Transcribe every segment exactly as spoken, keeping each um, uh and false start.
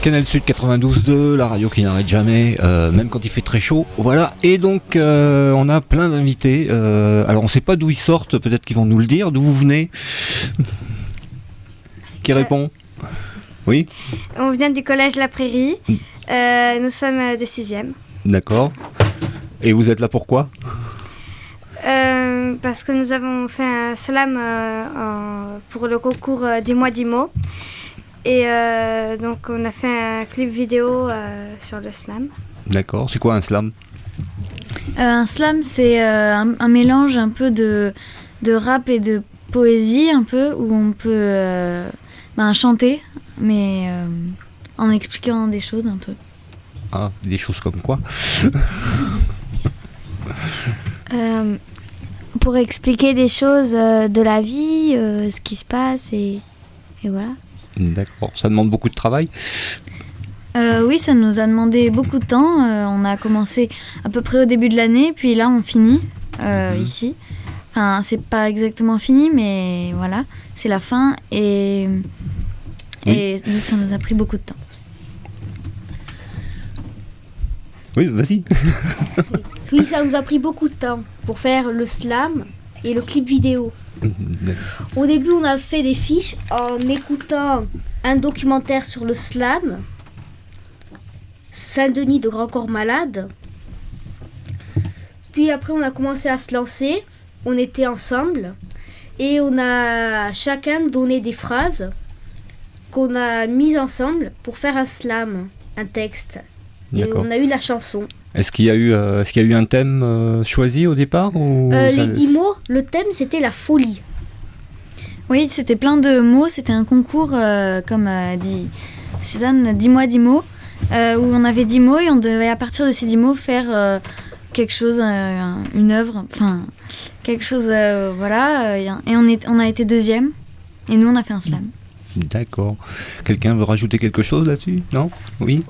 Canal Sud quatre-vingt-douze deux, la radio qui n'arrête jamais, euh, même quand il fait très chaud. Voilà, et donc euh, on a plein d'invités. Euh, alors on ne sait pas d'où ils sortent, peut-être qu'ils vont nous le dire. D'où vous venez? Qui répond? Oui. On vient du collège La Prairie. Euh, nous sommes de sixième. D'accord. Et vous êtes là pourquoi? euh, Parce que nous avons fait un slam euh, en, pour le concours euh, Dis-moi dix mots. Et euh, donc on a fait un clip vidéo euh, sur le slam. D'accord. C'est quoi un slam? euh, Un slam, c'est euh, un, un mélange un peu de, de rap et de poésie, un peu, où on peut euh, ben, chanter, mais euh, en expliquant des choses un peu. Ah, des choses comme quoi? euh, Pour expliquer des choses euh, de la vie, euh, ce qui se passe, et, et voilà. D'accord. Ça demande beaucoup de travail? Euh, oui, ça nous a demandé beaucoup de temps. Euh, on a commencé à peu près au début de l'année, puis là on finit euh, mmh. ici. Enfin, c'est pas exactement fini, mais voilà, c'est la fin, et, oui. et donc ça nous a pris beaucoup de temps. Oui, vas-y. Oui, ça nous a pris beaucoup de temps pour faire le slam et le clip vidéo. Au début, on a fait des fiches en écoutant un documentaire sur le slam, Saint-Denis de Grand Corps Malade. Puis après, on a commencé à se lancer. On était ensemble et on a chacun donné des phrases qu'on a mises ensemble pour faire un slam, un texte. Et on a eu la chanson. Est-ce qu'il y a eu, euh, est-ce qu'il y a eu un thème euh, choisi au départ ou euh, ça... Les dix mots, le thème c'était la folie. Oui, c'était plein de mots, c'était un concours, euh, comme a dit Suzanne, dis-moi dix mots, euh, où on avait dix mots et on devait à partir de ces dix mots faire euh, quelque chose, euh, une œuvre, enfin quelque chose, euh, voilà, euh, et on, est, on a été deuxième et nous on a fait un slam. D'accord. Quelqu'un veut rajouter quelque chose là-dessus? Non? Oui.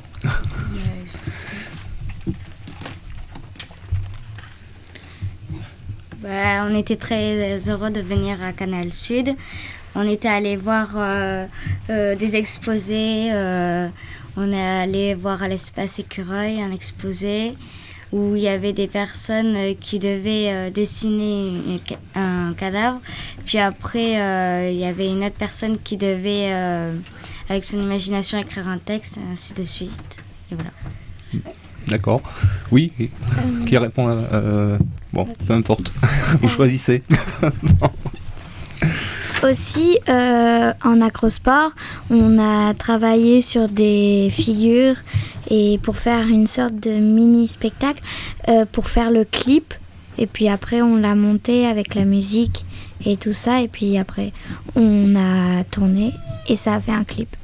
Bah, on était très heureux de venir à Canal Sud. On était allé voir euh, euh, des exposés. Euh, on est allé voir à l'espace Écureuil un exposé où il y avait des personnes qui devaient euh, dessiner un cadavre. Puis après, euh, il y avait une autre personne qui devait, euh, avec son imagination, écrire un texte, ainsi de suite. Et voilà. D'accord. Oui. Euh... Qui répond à... Euh... Bon, peu importe. Vous choisissez. Aussi, euh, en acrosport, on a travaillé sur des figures et pour faire une sorte de mini-spectacle, euh, pour faire le clip. Et puis après, on l'a monté avec la musique et tout ça. Et puis après, on a tourné et ça a fait un clip.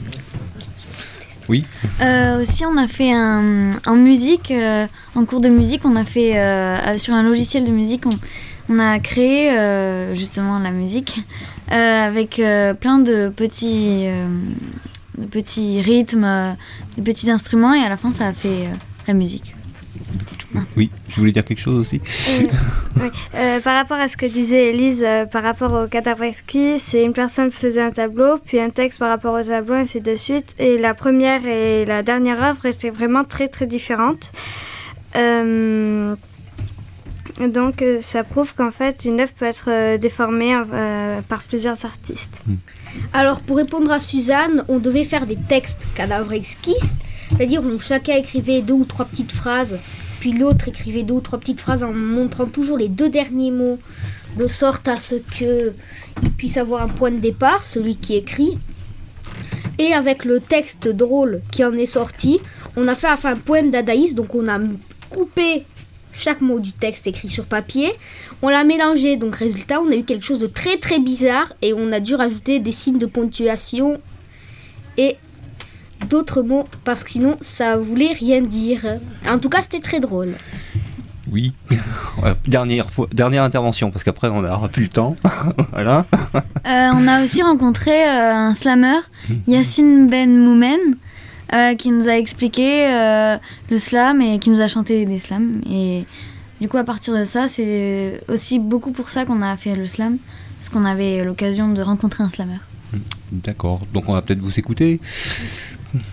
Oui. Euh, aussi, on a fait un, en musique, euh, en cours de musique, on a fait euh, sur un logiciel de musique, on, on a créé euh, justement la musique euh, avec euh, plein de petits, euh, de petits rythmes, euh, de petits instruments, et à la fin, ça a fait euh, la musique. Oui, tu voulais dire quelque chose aussi? euh, oui. euh, Par rapport à ce que disait Elise, euh, par rapport au cadavre exquis, c'est une personne qui faisait un tableau, puis un texte par rapport au tableau, et ainsi de suite. Et la première et la dernière œuvre étaient vraiment très très différentes. Euh, donc euh, ça prouve qu'en fait une œuvre peut être euh, déformée euh, par plusieurs artistes. Mmh. Alors pour répondre à Suzanne, on devait faire des textes cadavre exquis. C'est-à-dire où chacun écrivait deux ou trois petites phrases, puis l'autre écrivait deux ou trois petites phrases en montrant toujours les deux derniers mots, de sorte à ce qu'il puisse avoir un point de départ, celui qui écrit. Et avec le texte drôle qui en est sorti, on a fait enfin un poème dadaïste, donc on a coupé chaque mot du texte écrit sur papier, on l'a mélangé, donc résultat, on a eu quelque chose de très très bizarre, et on a dû rajouter des signes de ponctuation et d'autres mots, parce que sinon ça voulait rien dire. En tout cas, c'était très drôle. Oui. dernière, fois, dernière intervention, parce qu'après on n'aura plus le temps. Voilà. Euh, on a aussi rencontré euh, un slammer, Yassine Ben Moumen, euh, qui nous a expliqué euh, le slam et qui nous a chanté des slams. Et du coup, à partir de ça, c'est aussi beaucoup pour ça qu'on a fait le slam, parce qu'on avait l'occasion de rencontrer un slammer. D'accord, donc on va peut-être vous écouter.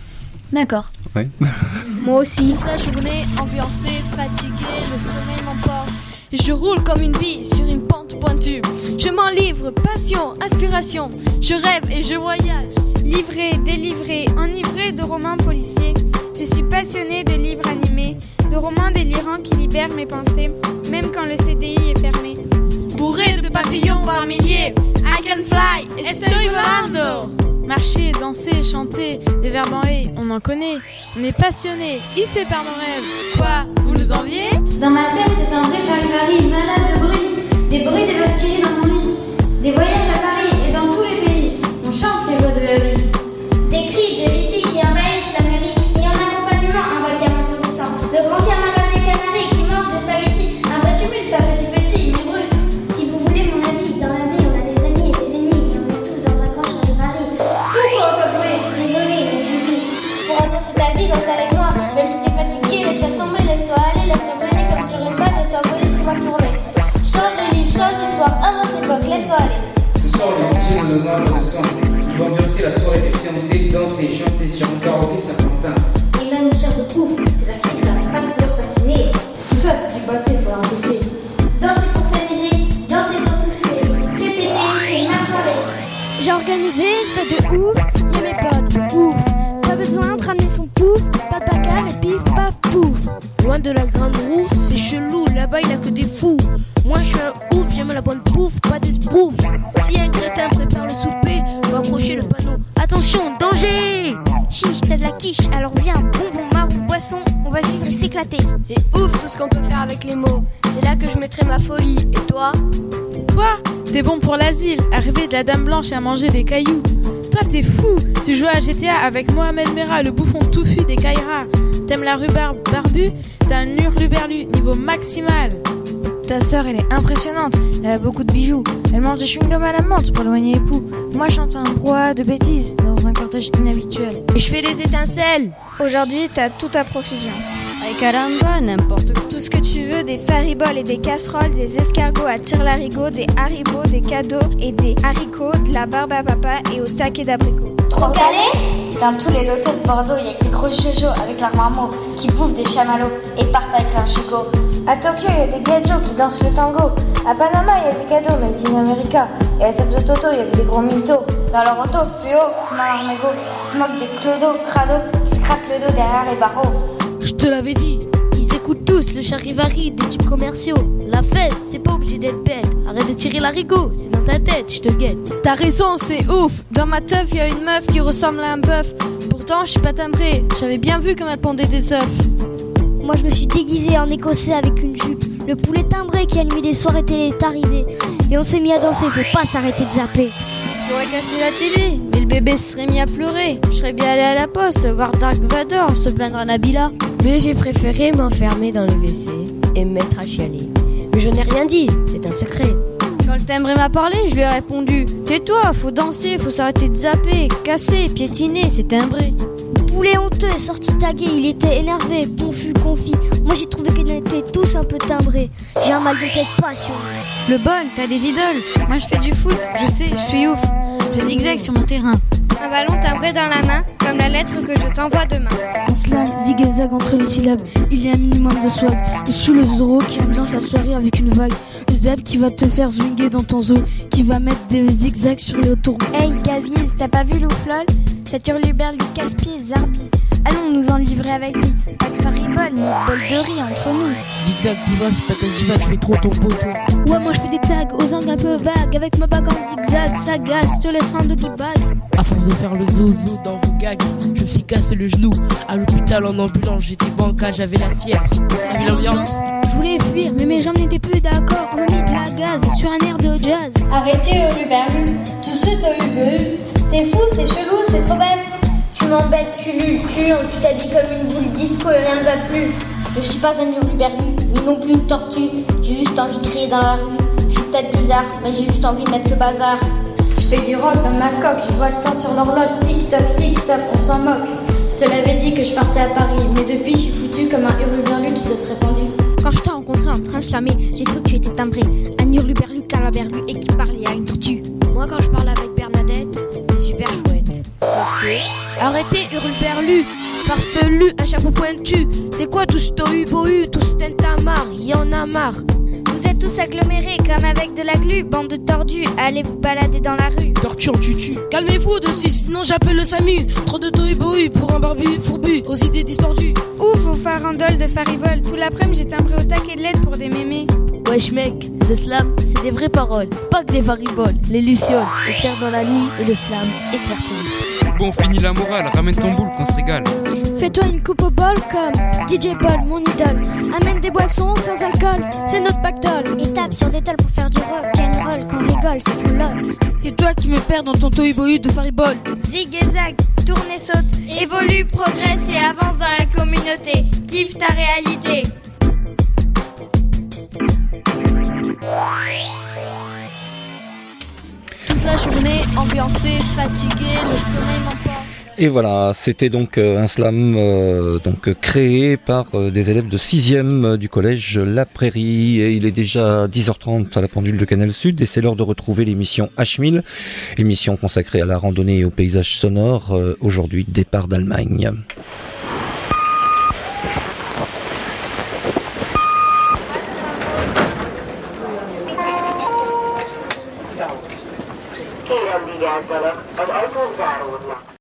D'accord. Ouais. Moi aussi. Toute la journée, ambiancé, fatigué, le sommeil m'emporte. Je roule comme une bille sur une pente pointue. Je m'en livre, passion, inspiration. Je rêve et je voyage. Livré, délivré, enivré de romans policiers. Je suis passionnée de livres animés, de romans délirants qui libèrent mes pensées, même quand le C D I est fermé. Bourré de papillons par milliers, I can fly, estoy volando. Marcher, danser, chanter, des verbes en et, on en connaît. On est passionné, hissé par nos rêves. Quoi, vous nous enviez? Dans ma tête, c'est un vrai charivari, malade de bruit. Des bruits des vaches qui rient dans mon lit. Des voyages à Paris et dans tous les pays. On chante les joies de la vie. Des cris de Vivi qui envahissent la mairie. Et en accompagnement, un vrai gamin sourissant. Le grand-père malade des Canaries qui mange des spaghettis. Un vrai tumulte, pas petit petit, mais brut. Si vous voulez mon avis, dans la vie, on a des amis et des ennemis. Et on est tous dans un grand charivari. Pourquoi on peut jouer? Désolé, mais je dis. Pour endurcer ta vie, danse avec moi. Même si t'es fatigué, laisse-toi tomber, laisse-toi aller, laisse-toi planer comme sur une page, laisse-toi voler, fais-moi tourner. Change de livre, change d'histoire, invente l'époque, laisse-toi aller. Ce soir, les petits ont l'honneur de Sensé. Ils vont ambiancer la soirée des fiancés, danser, chanter sur un karaoké Saint-Quentin. Il a une chair de pouf, c'est la fiesta, pas de fleurs patinées. Tout ça, c'est du passé, faut l'encaisser. Danser pour s'amuser, danser sans soucier. Fais péter, fais marcher. J'ai organisé une fête de ouf, y'a mes potes, ouf. Pas besoin de ramener son pouf, pas de bagarre et pif, paf, pouf. Loin de la grande roue, c'est chelou, là-bas il a que des fous. Moi je suis un ouf, j'aime la bonne pouf, pas des sproufs. Si un crétin prépare le souper, faut accrocher le panneau. Attention, danger! Chiche, t'as de la quiche, alors viens, bonbon, marron, boisson, on va vivre et s'éclater. C'est ouf tout ce qu'on peut faire avec les mots, c'est là que je mettrai ma folie. Et toi? Toi, t'es bon pour l'asile, arriver de la dame blanche à manger des cailloux. Toi t'es fou, tu joues à G T A avec Mohamed Merah, le bouffon touffu des Kaira. T'aimes la rhubarbe barbue, t'as un hurluberlu niveau maximal. Ta sœur, elle est impressionnante, elle a beaucoup de bijoux. Elle mange des chewing-gums à la menthe pour éloigner les poux. Moi, je chante un brouhaha de bêtises dans un cortège inhabituel. Et je fais des étincelles. Aujourd'hui, t'as tout à profusion. Ay caramba, n'importe quoi. Tout ce que tu veux, des fariboles et des casseroles, des escargots à tire-larigot, des haribots, des cadeaux et des haricots, de la barbe à papa et au taquet d'abricot. Trop calé? Dans tous les lotos de Bordeaux, il y a des gros jojo avec leurs marmots qui bouffent des chamallows et partent avec leurs chicots. À Tokyo, il y a des gajos qui dansent le tango. À Panama, il y a des cadeaux made in America. Et à Tête de Toto, il y avait des gros mintos. Dans leur auto, plus haut, fumant leur mégot, se moquent des clodos, crados, qui craquent le dos derrière les barreaux. Je te l'avais dit, ils écoutent tous le charivari des types commerciaux. La fête, c'est pas obligé d'être bête. Arrête de tirer l'arigot, c'est dans ta tête, je te guette. T'as raison, c'est ouf. Dans ma teuf, y a une meuf qui ressemble à un bœuf. Pourtant, je suis pas timbrée, j'avais bien vu comme elle pendait des œufs. Moi, je me suis déguisée en écossais avec une jupe. Le poulet timbré qui animait des soirées télé est arrivé. Et on s'est mis à danser, faut pas s'arrêter de zapper. J'aurais cassé la télé, mais le bébé se serait mis à pleurer. Je serais bien allé à la poste, voir Dark Vador, se plaindre à Nabila. Mais j'ai préféré m'enfermer dans le W C et me mettre à chialer. Mais je n'ai rien dit, c'est un secret. Quand le timbré m'a parlé, je lui ai répondu: tais-toi, faut danser, faut s'arrêter de zapper, casser, piétiner, c'est timbré. Poulet honteux est sorti tagué, il était énervé, confus, confit. Moi j'ai trouvé qu'ils étaient tous un peu timbrés. J'ai un mal de tête passionné. Le bol, t'as des idoles. Moi je fais du foot, je sais, je suis ouf. Je zigzag sur mon terrain. Un ballon timbré dans la main, comme la lettre que je t'envoie demain. En slam, zig et zag entre les syllabes, il y a un minimum de swag. Je suis le Zoro qui ambiance la soirée avec une vague. Le zeb qui va te faire swinguer dans ton zoo, qui va mettre des zigzags sur les autoroutes. Hey Gaziz, t'as pas vu l'ouflol? Cet hurluberle lui casse-pied, Zarbi. Allons nous en livrer avec lui. Pas de faribole, ni de bol de riz entre nous. Zigzag, diva, fais ta diva, tu fais trop ton poteau. Ouais, moi je fais des tags aux angles un peu vagues. Avec ma bague en zigzag, ça gaze, je te laisse rendre qui bague. À force de faire le zozo dans vos gags, je me suis cassé le genou. À l'hôpital en ambulance, j'étais bancal, j'avais la fièvre. T'avais l'ambiance? Je voulais fuir, mais mes jambes n'étaient plus d'accord. On m'a mis de la gaz sur un air de jazz. Arrêtez Hurluberlu, tout ce que t'as eu vu. C'est fou, c'est chelou, c'est trop bête. Tu m'embêtes, tu lulcures, tu t'habilles comme une boule disco et rien ne va plus. Je suis pas un hurluberlu, ni non plus une tortue. J'ai juste envie de crier dans la rue. Je suis peut-être bizarre, mais j'ai juste envie de mettre le bazar. Je fais du rock dans ma coque, je vois le temps sur l'horloge. Tic-toc, tic-toc, on s'en moque. Je te l'avais dit que je partais à Paris, mais depuis je suis foutu comme un hurluberlu qui se serait pendu. Quand je t'ai rencontré en train de slammer, j'ai cru que tu étais timbré. Un hurluberlu, calaberlu et qui parlait à une tortue. Moi quand je parle avec Bernadette, c'est super chouette. Sauf que... Arrêtez hurluberlu, chevelu, un chapeau pointu. C'est quoi tout ce tohu-bohu, tout ce tintamarre, y en a marre. Vous êtes tous agglomérés comme avec de la glu, bande de tordus, allez vous balader dans la rue. Tortue en tutu. Calmez-vous dessus, sinon j'appelle le SAMU. Trop de tohu-bohu pour un barbu fourbu, aux idées distordues. Ouf, vos farandoles de faribole, tout l'après-midi j'ai timbré au taquet de l'aide pour des mémés. Wesh mec, le slam, c'est des vraies paroles, pas que des fariboles. Les lucioles, éclair dans la nuit et le slam éclaire tout. Bon, fini la morale, ramène ton boule qu'on se régale. Fais-toi une coupe au bol comme D J Paul, mon idole. Amène des boissons sans alcool, c'est notre pactole. Et tape sur des tolls pour faire du rock and roll. Qu'on rigole, c'est ton lol. C'est toi qui me perds dans ton tohu-bohu de faribole. Zig et zag, tourne et saute, évolue, progresse et avance dans la communauté. Kiffe ta réalité. Toute la journée, ambiancé, fatigué, le sommeil m'emporte. Et voilà, c'était donc euh, un slam euh, donc, euh, créé par euh, des élèves de sixième euh, du collège La Prairie. Et il est déjà dix heures trente à la pendule de Canal Sud et c'est l'heure de retrouver l'émission H mille, émission consacrée à la randonnée et au paysage sonore. Euh, aujourd'hui, départ d'Allemagne. Kérem vigyázzanak, az ajtók záródnak.